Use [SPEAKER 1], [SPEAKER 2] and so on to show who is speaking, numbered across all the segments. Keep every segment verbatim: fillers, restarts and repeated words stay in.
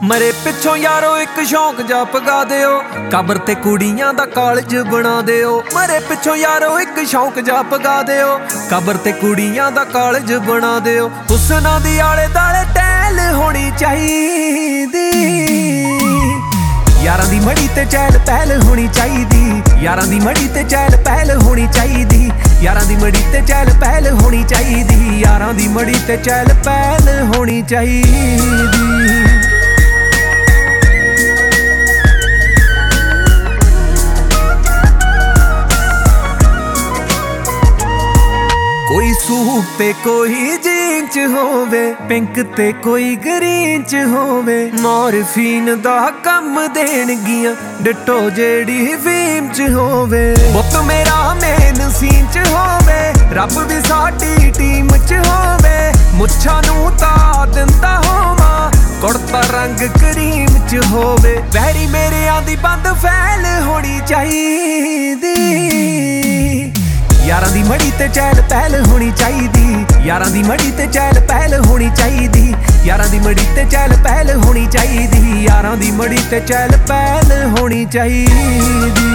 [SPEAKER 1] ਮਰੇ ਪਿੱਛੋਂ ਯਾਰੋ ਇੱਕ ਸ਼ੌਂਕ ਜਾ ਪਗਾ ਦਿਓ, ਕਬਰ ਤੇ ਕੁੜੀਆਂ ਦਾ ਕਾਲਜ ਬਣਾ ਦਿਓ। ਮਰੇ ਪਿੱਛੋਂ ਯਾਰੋ ਇੱਕ ਸ਼ੌਂਕ ਜਾ ਪਗਾ ਦਿਓ, ਕਬਰ ਤੇ ਕੁੜੀਆਂ ਦਾ ਕਾਲਜ ਬਣਾ ਦਿਓ। ਹੁਸਨਾਂ ਦੀ ਆਲੇ ਦਾਲੇ ਟਹਿਲ ਹੋਣੀ ਚਾਹੀਦੀ, ਯਾਰਾਂ ਦੀ ਮੜੀ ਤੇ ਚਹਿਲ ਪਹਿਲ ਹੋਣੀ ਚਾਹੀਦੀ। ਯਾਰਾਂ ਦੀ ਮੜੀ ਤੇ ਚਹਿਲ ਪਹਿਲ ਹੋਣੀ ਚਾਹੀਦੀ, ਯਾਰਾਂ ਦੀ ਮੜੀ ਤੇ ਚਹਿਲ ਪਹਿਲ ਹੋਣੀ ਚਾਹੀਦੀ। ਯਾਰਾਂ ਦੀ ਮੜੀ ਤੇ ਚਹਿਲ ਪਹਿਲ ਹੋਣੀ ਚਾਹੀਦੀ। ਕੋਈ ਸੂਟ ਤੇ ਕੋਈ ਜੀਨ ਚ ਹੋਵੇ, ਪਿੰਕ ਤੇ ਕੋਈ ਗਰੀਨ ਚ ਹੋਵੇ। ਮੋਰਫੀਨ ਦਾ ਕੰਮ ਦੇਣਗੀਆਂ ਡਿਟੋ ਜਿਹੜੀ ਫੀਮ ਚ ਹੋਵੇ। ਬੁੱਤ ਮੇਰਾ ਮੇਨ ਸੀਨ ਚ ਹੋਵੇ, ਰੱਬ ਵੀ ਸਾਡੀ ਟੀਮ ਚ ਹੋਵੇ। ਮੁੱਛਾਂ ਨੂੰ ਤਾਂ ਦਿੰਦਾ ਹੋਵਾਂ, ਕੁੜਤਾ ਰੰਗ ਕਰੀਮ ਚ ਹੋਵੇ। ਵੈਰੀ ਮੇਰਿਆਂ ਦੀ ਬੰਦ ਫੈਲ ਹੋਣੀ ਚਾਹੀਦੀ, ਯਾਰਾਂ ਦੀ ਮੜੀ ਤੇ ਚਹਿਲ ਪਹਿਲ ਹੋਣੀ ਚਾਹੀਦੀ। ਯਾਰਾਂ ਦੀ ਮੜੀ ਤੇ ਚਹਿਲ ਪਹਿਲ ਹੋਣੀ ਚਾਹੀਦੀ, ਯਾਰਾਂ ਦੀ ਮੜੀ ਤੇ ਚਹਿਲ ਪਹਿਲ ਹੋਣੀ ਚਾਹੀਦੀ। ਯਾਰਾਂ ਦੀ ਮੜੀ ਤੇ ਚਹਿਲ ਪਹਿਲ ਹੋਣੀ ਚਾਹੀਦੀ।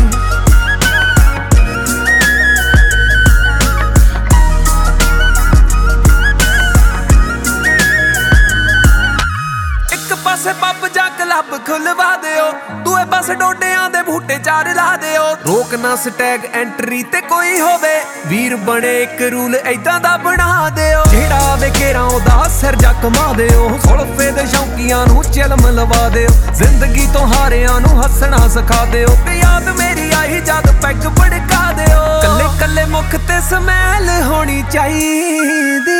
[SPEAKER 1] ਪਾਸੇ ਪੱਬ ਜਾਂ ਕਲੱਬ ਖੁਲਵਾ ਦਿਓ, ਦੂਏ ਪਾਸੇ ਡੋਡਿਆਂ ਦੇ ਬੂਟੇ ਚਾਰ ਲਾ ਦਿਓ। ਰੋਕ ਨਾ ਸਟੈਗ ਐਂਟਰੀ ਤੇ ਕੋਈ ਹੋਵੇ, ਵੀਰ ਬਣੇ ਇੱਕ ਰੂਲ ਏਦਾਂ ਦਾ ਬਣਾ ਦਿਓ। ਜਿਹੜਾ ਵੇ ਕੇਰਾ ਉਹਦਾ ਸਿਰ ਜਾ ਕਮਾ ਦਿਓ, ਸੁਲਫੇ ਦੇ ਸ਼ੌਂਕੀਆਂ ਨੂੰ ਚਿਲਮ ਲਵਾ ਦਿਓ। ਜ਼ਿੰਦਗੀ ਤੋਂ ਹਾਰਿਆਂ ਨੂੰ ਹੱਸਣਾ ਸਿਖਾ ਦਿਓ, ਤੇ ਯਾਦ ਮੇਰੀ ਆਈ ਜਦ ਪੈਗ ਭੜਕਾ ਦਿਓ। ਕੱਲੇ ਕੱਲੇ ਮੁੱਖ ਤੇ ਸਮੈਲ ਹੋਣੀ ਚਾਹੀਦੀ,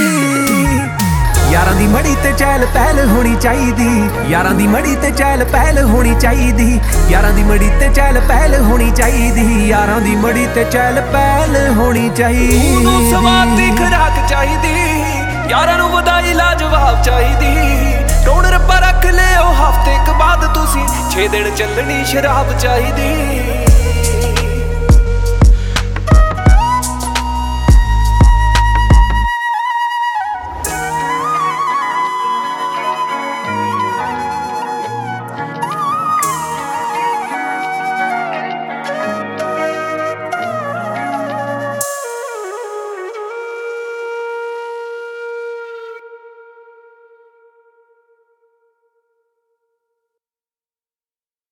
[SPEAKER 1] ਯਾਰਾਂ ਦੀ ਮੜੀ ਤੇ ਚਹਿਲ ਪਹਿਲ ਹੋਣੀ ਚਾਹੀਦੀ। ਯਾਰਾਂ ਦੀ ਮੜੀ ਤੇ ਚਹਿਲ ਪਹਿਲ ਹੋਣੀ ਚਾਹੀਦੀ, ਯਾਰਾਂ ਦੀ ਮੜੀ ਤੇ ਚਹਿਲ ਪਹਿਲ ਹੋਣੀ ਚਾਹੀਦੀ। ਯਾਰਾਂ ਦੀ ਮੜੀ ਤੇ ਚਹਿਲ ਪਹਿਲ ਹੋਣੀ ਚਾਹੀਦੀ। ਨੂੰ ਸਵਾਦ ਦੀ ਖੁਰਾਕ ਚਾਹੀਦੀ, ਯਾਰਾਂ ਨੂੰ ਵਧਾਈ ਲਾਜਵਾਬ ਚਾਹੀਦੀ। ਟੋੜ ਰੱਬਾ ਰੱਖ ਲਿਓ ਹਫ਼ਤੇ ਕੁ ਬਾਅਦ ਤੁਸੀਂ, ਛੇ ਦਿਨ ਚੱਲਣੀ ਸ਼ਰਾਬ ਚਾਹੀਦੀ।